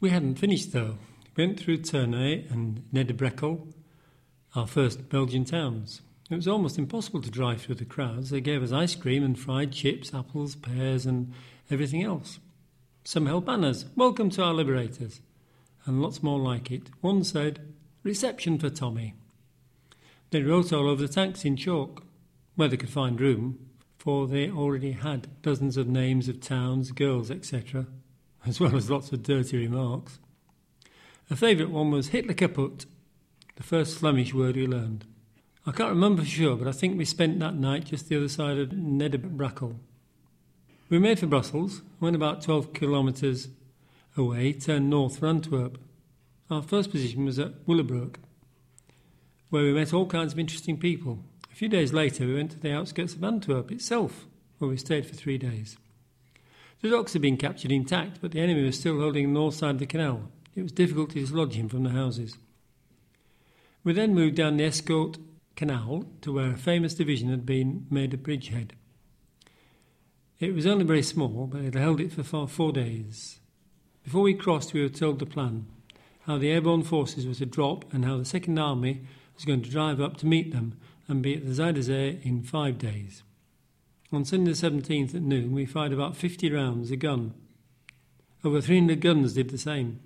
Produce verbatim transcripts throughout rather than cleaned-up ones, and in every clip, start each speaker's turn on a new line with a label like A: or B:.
A: We hadn't finished though. We went through Tournai and Neder-Brekkel, our first Belgian towns. It was almost impossible to drive through the crowds. They gave us ice cream and fried chips, apples, pears and everything else. Some held banners, "Welcome to our liberators," and lots more like it. One said, "Reception for Tommy." They wrote all over the tanks in chalk, where they could find room, for they already had dozens of names of towns, girls, et cetera, as well as lots of dirty remarks. A favourite one was Hitler kaput, the first Flemish word we learned. I can't remember for sure, but I think we spent that night just the other side of Neder-Brekkel. We made for Brussels, went about twelve kilometres away, turned north for Antwerp. Our first position was at Willebroek, where we met all kinds of interesting people. A few days later, we went to the outskirts of Antwerp itself, where we stayed for three days. The docks had been captured intact, but the enemy was still holding the north side of the canal. It was difficult to dislodge him from the houses. We then moved down the Escaut Canal to where a famous division had been made a bridgehead. It was only very small, but it held it for four days. Before we crossed, we were told the plan, how the airborne forces were to drop and how the Second Army was going to drive up to meet them and be at the Zuider Zee in five days. On Sunday the seventeenth at noon, we fired about fifty rounds a gun. Over three hundred guns did the same.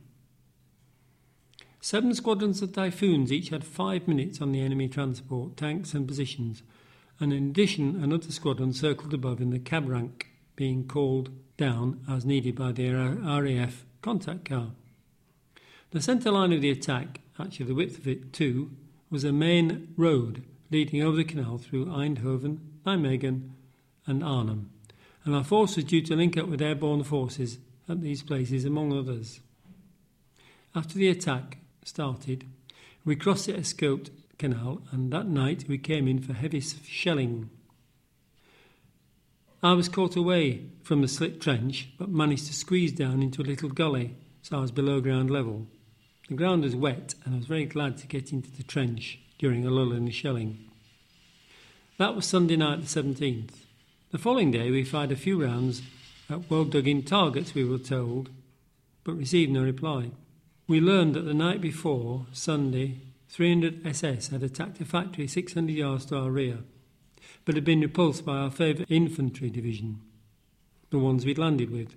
A: Seven squadrons of Typhoons each had five minutes on the enemy transport, tanks and positions, and in addition another squadron circled above in the cab rank, being called down as needed by the R A F contact car. The centre line of the attack, actually the width of it too, was a main road leading over the canal through Eindhoven, Nijmegen and Arnhem, and our force was due to link up with airborne forces at these places, among others. After the attack started, we crossed the Escaut Canal, and that night we came in for heavy shelling. I was caught away from the slit trench, but managed to squeeze down into a little gully, so I was below ground level. The ground was wet, and I was very glad to get into the trench during a lull in the shelling. That was Sunday night the seventeenth. The following day we fired a few rounds at well-dug-in targets, we were told, but received no reply. We learned that the night before, Sunday, three hundred S S had attacked a factory six hundred yards to our rear, but had been repulsed by our favourite infantry division, the ones we'd landed with.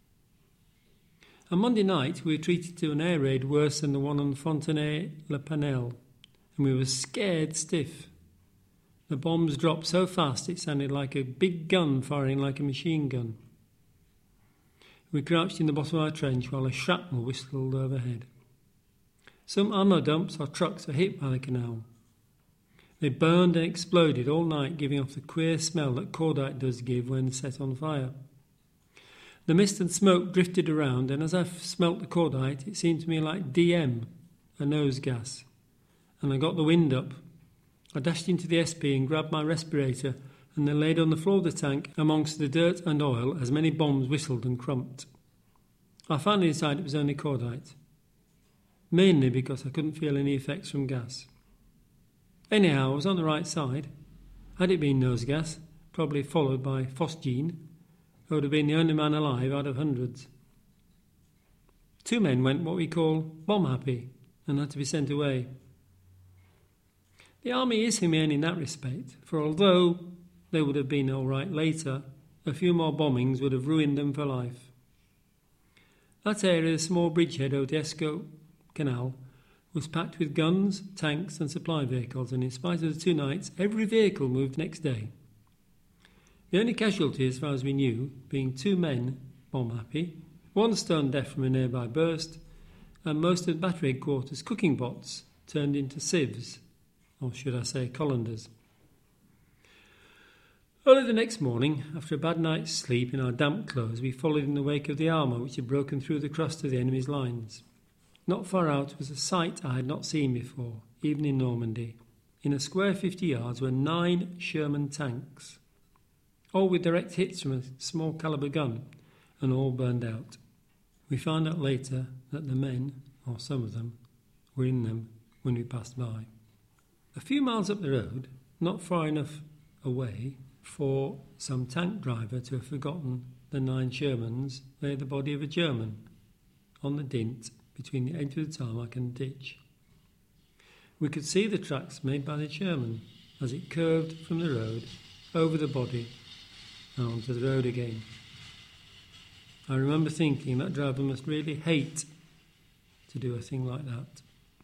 A: On Monday night, we were treated to an air raid worse than the one on Fontenay-le-Panel, and we were scared stiff. The bombs dropped so fast it sounded like a big gun firing like a machine gun. We crouched in the bottom of our trench while a shrapnel whistled overhead. Some ammo dumps or trucks were hit by the canal. They burned and exploded all night, giving off the queer smell that cordite does give when set on fire. The mist and smoke drifted around, and as I smelt the cordite, it seemed to me like D M, a nose gas, and I got the wind up. I dashed into the S P and grabbed my respirator, and then laid on the floor of the tank amongst the dirt and oil as many bombs whistled and crumped. I finally decided it was only cordite, mainly because I couldn't feel any effects from gas. Anyhow, I was on the right side. Had it been nose gas, probably followed by phosgene, I would have been the only man alive out of hundreds. Two men went what we call bomb-happy and had to be sent away. The army is humane in that respect, for although they would have been all right later, a few more bombings would have ruined them for life. That area, the small bridgehead over the Escaut Canal, was packed with guns, tanks and supply vehicles, and in spite of the two nights, every vehicle moved next day. The only casualty, as far as we knew, being two men, bomb-happy, one stone deaf from a nearby burst, and most of the battery headquarters cooking pots turned into sieves, or should I say colanders. Early the next morning, after a bad night's sleep in our damp clothes, we followed in the wake of the armour which had broken through the crust of the enemy's lines. Not far out was a sight I had not seen before, even in Normandy. In a square fifty yards were nine Sherman tanks, all with direct hits from a small calibre gun, and all burned out. We found out later that the men, or some of them, were in them when we passed by. A few miles up the road, not far enough away for some tank driver to have forgotten the nine Shermans, lay the body of a German, on the dint between the edge of the tarmac and the ditch. We could see the tracks made by the Sherman as it curved from the road over the body and onto the road again. I remember thinking that driver must really hate to do a thing like that.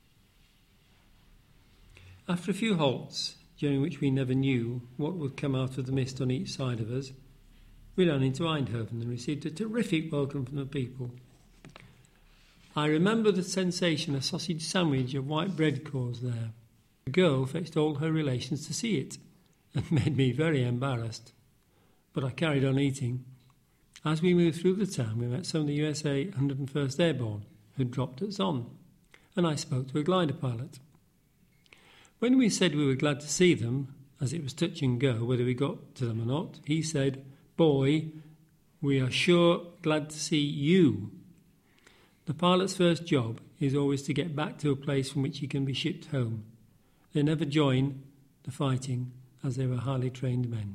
A: After a few halts, during which we never knew what would come out of the mist on each side of us, we ran into Eindhoven and received a terrific welcome from the people. I remember the sensation a sausage sandwich of white bread caused there. The girl fetched all her relations to see it and made me very embarrassed, but I carried on eating. As we moved through the town, we met some of the U S A one hundred first Airborne who'd dropped us on, and I spoke to a glider pilot. When we said we were glad to see them, as it was touch and go whether we got to them or not, he said, "Boy, we are sure glad to see you." The pilot's first job is always to get back to a place from which he can be shipped home. They never join the fighting, as they were highly trained men.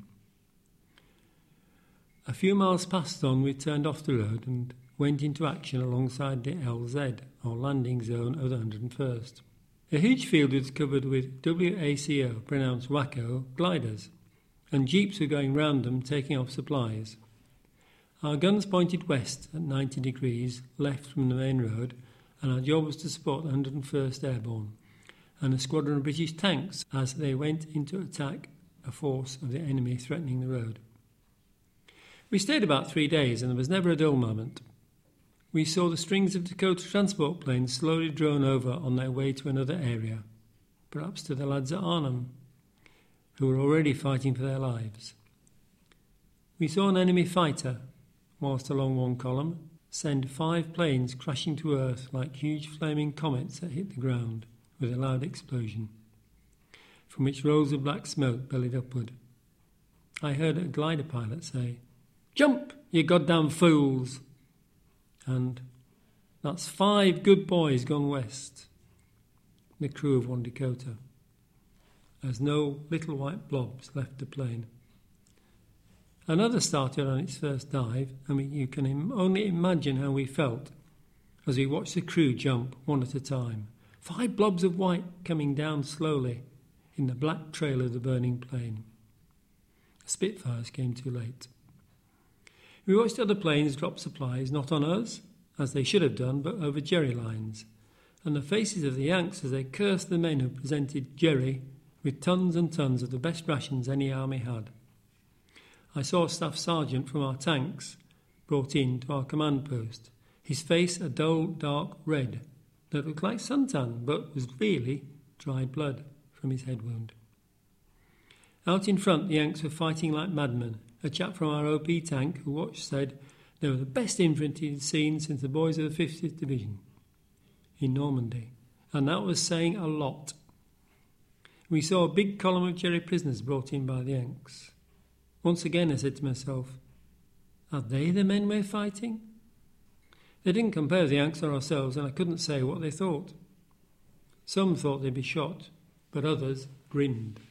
A: A few miles past on, we turned off the road and went into action alongside the L Z, or landing zone of the one hundred first. A huge field was covered with W A C O, pronounced Waco, gliders, and jeeps were going round them taking off supplies. Our guns pointed west at ninety degrees, left from the main road, and our job was to support the one hundred first Airborne and a squadron of British tanks as they went into attack a force of the enemy threatening the road. We stayed about three days and there was never a dull moment. We saw the strings of Dakota transport planes slowly drone over on their way to another area, perhaps to the lads at Arnhem, who were already fighting for their lives. We saw an enemy fighter, whilst along one column, send five planes crashing to earth like huge flaming comets that hit the ground with a loud explosion, from which rolls of black smoke bellied upward. I heard a glider pilot say, "Jump, you goddamn fools!" And, "That's five good boys gone west." The crew of one Dakota, as no little white blobs left the plane. Another started on its first dive, and we, you can im- only imagine how we felt as we watched the crew jump one at a time. Five blobs of white coming down slowly in the black trail of the burning plane. The Spitfires came too late. We watched other planes drop supplies, not on us, as they should have done, but over Jerry lines, and the faces of the Yanks as they cursed the men who presented Jerry with tons and tons of the best rations any army had. I saw a staff sergeant from our tanks brought in to our command post, his face a dull, dark red that looked like suntan, but was really dried blood from his head wound. Out in front, the Yanks were fighting like madmen. A chap from our O P tank who watched said they were the best infantry he'd seen since the boys of the fiftieth Division in Normandy, and that was saying a lot. We saw a big column of Jerry prisoners brought in by the Yanks. Once again I said to myself, are they the men we're fighting? They didn't compare the Yanks or ourselves, and I couldn't say what they thought. Some thought they'd be shot, but others grinned.